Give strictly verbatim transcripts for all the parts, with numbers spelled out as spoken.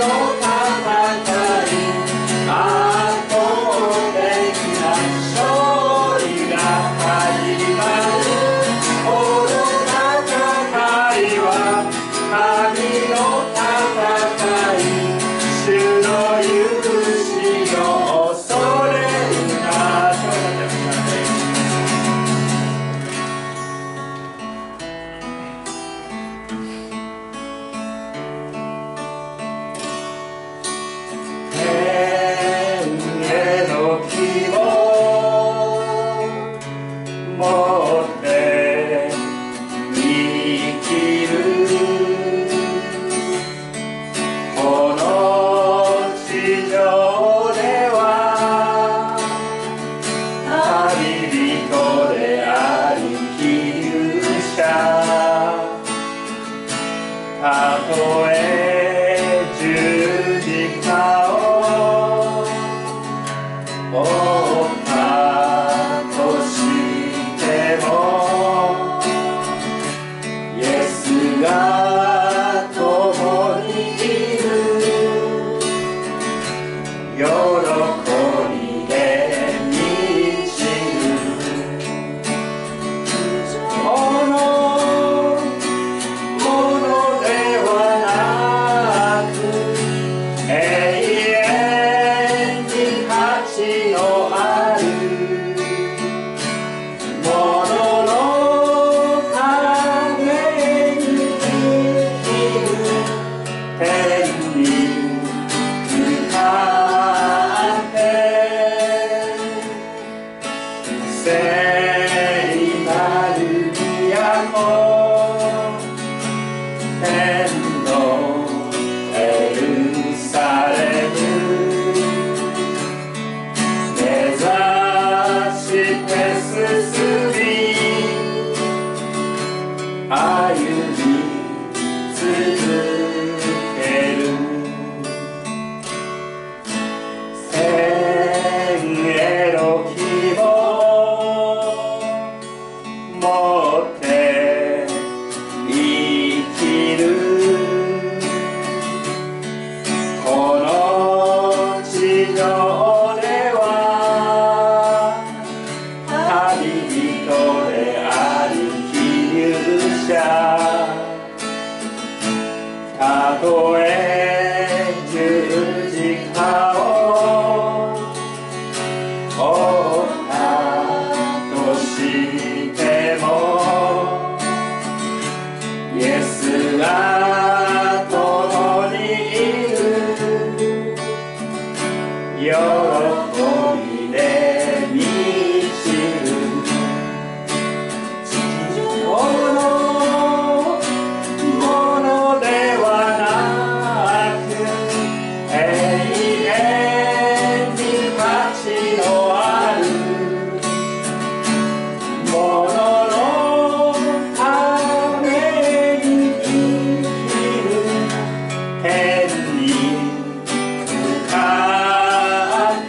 天に向かっ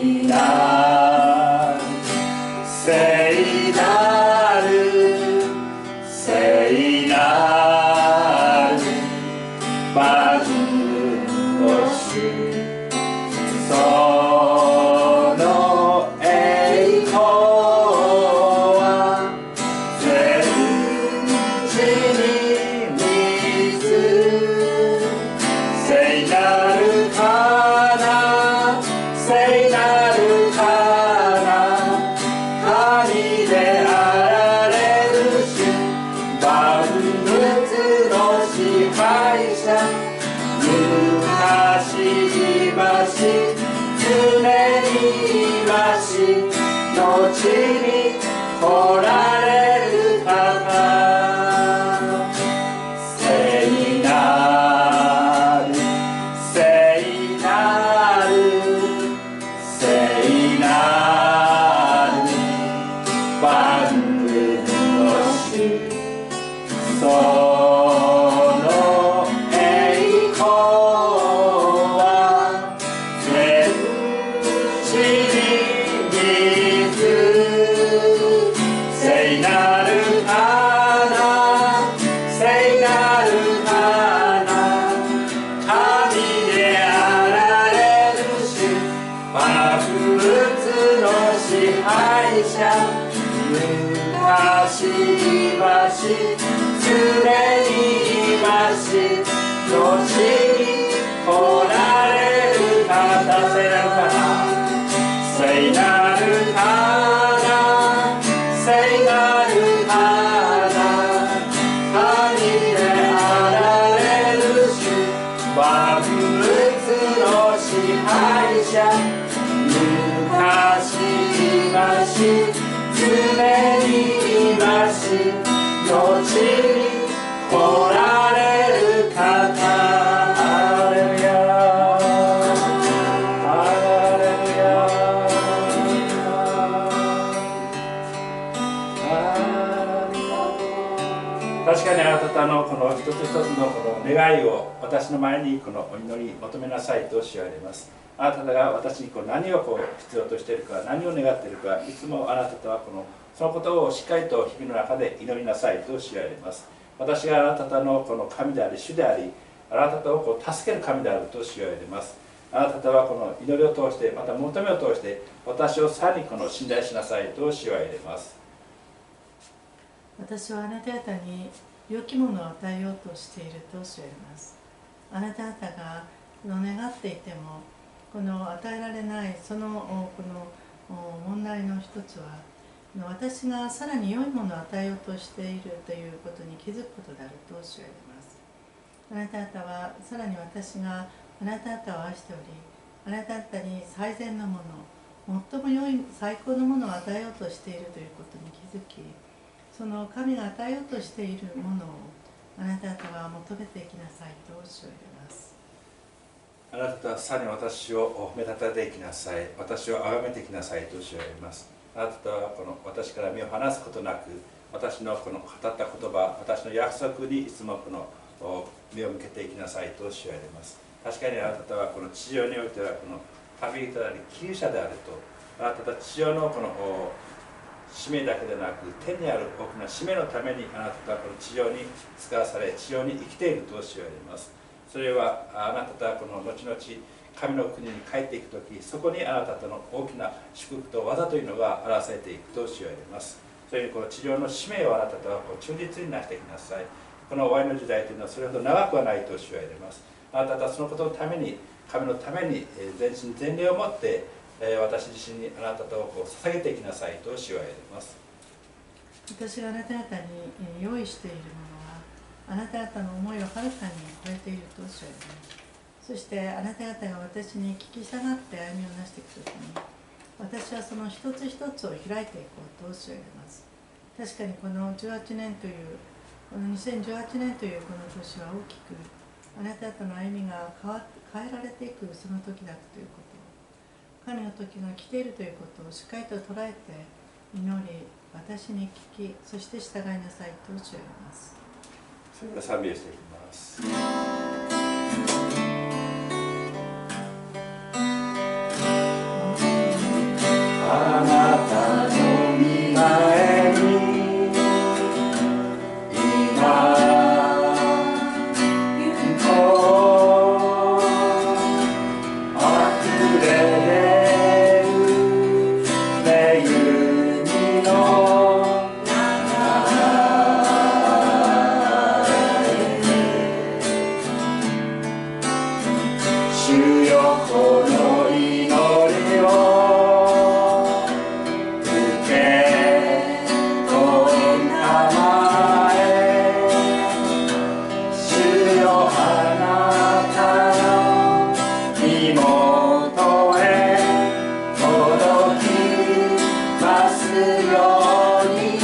聖なる聖なる聖なる万の主、その栄光は全地に満つ。聖なるかな、聖なるかな、神であられる主、万物の支配者、昔今し常に今し後に来られる方。聖なる聖なる聖なる万物の主、その栄光は全地に満つ。聖なるかな、聖なるかな、神であられる主、万物の支配者、昔今し常に今し後に来られる方。聖なるかな、聖なるかな、神であられる主、万物の支配者、昔今し常に今し後に来られる方。ハレルヤハレルヤハレルヤ。確かにあなたのこの一つ一つのこの願いを私の前にこのお祈り求めなさいとおっしゃられます。あなたが私にこう何をこう必要としているか、何を願っているか、いつもあなたとはこのそのことをしっかりと日々の中で祈りなさいとおっしゃられます。私があなたのこの神であり主であり、あなたとをこう助ける神であるとおっしゃられます。あなたはこの祈りを通して、また求めを通して私をさらにこの信頼しなさいとおっしゃられます。 私はあなた方に良きものを与えようとしているとおっしゃられます。あなた方が願っていてもこの与えられないそのこの問題の一つは、私がさらに良いものを与えようとしているということに気づくことであるとおっしゃられます。あなた方はさらに私があなた方を愛しており、あなた方に最善のもの、最も良い最高のものを与えようとしているということに気づき、その神が与えようとしているものをあなた方は求めていきなさいとおっしゃられます。 あなたはさらに私を目立たていきなさい、私を崇めていきなさいとおっしゃられます。あなたはこの私から目を離すことなく、私のこの語った言葉、私の約束にいつもこの目を向けていきなさいとおっしゃられます。確かにあなたはこの地上においてはこの旅人であり、キリシャであると、あなたは地上のこの使命だけでなく、天にある大きな使命のためにあなたはこの地上に使わされ、地上に生きているとおっしゃられます。それはあなたはこの後々神の国に帰っていくとき、そこにあなたとの大きな祝福と技というのが表されていくとおっしゃられます。それにこの地上の使命をあなたとはこう忠実になしていきなさい。この終わりの時代というのはそれほど長くはないとおっしゃられます。あなたはそのことのために、神のために全身全霊を持って私自身にあなたとをこう捧げていきなさいとおっしゃられます。 私があなた方に用意しているものは、あなた方の思いをはるかに超えているとおっしゃられます。そしてあなた方が私に聞き従って歩みをなしていくときに、私はその一つ一つを開いていこうとおっしゃられます。確かにこのじゅうはちねんというこのにせんじゅうはちねんというこの年は大きく、あなた方の歩みが変わ変えられていくその時だということを、神の時が来ているということをしっかりと捉えて祈り、私に聞き、そして従いなさいとおっしゃられます。 それでは賛美をしていきます。 「 主よこの祈りを受け取ったまえ主よあなたの身元へ届きますように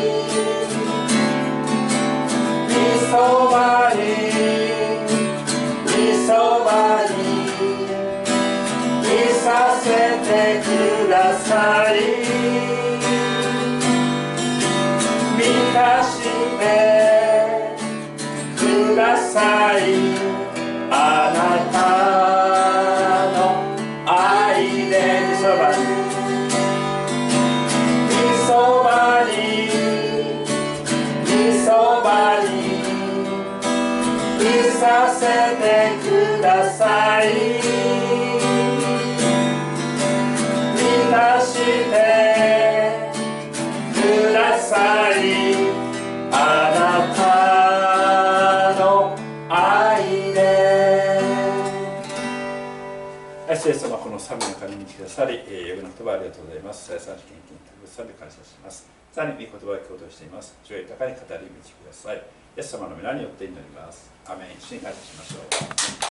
御そばに御そばにいさせてください満たしてくださいあなたの愛で御そばに御そばに御そばにいさせてください満たしてくださいあなたの愛でイエス様この賛美の神に来てくださり、えー、呼びの言葉ありがとうございます再三献金特別賛美感謝しますさらに御言葉を共同しています主を豊かに語り導きくださいイエス様の皆によって祈りますアメン。主に感謝しましょう。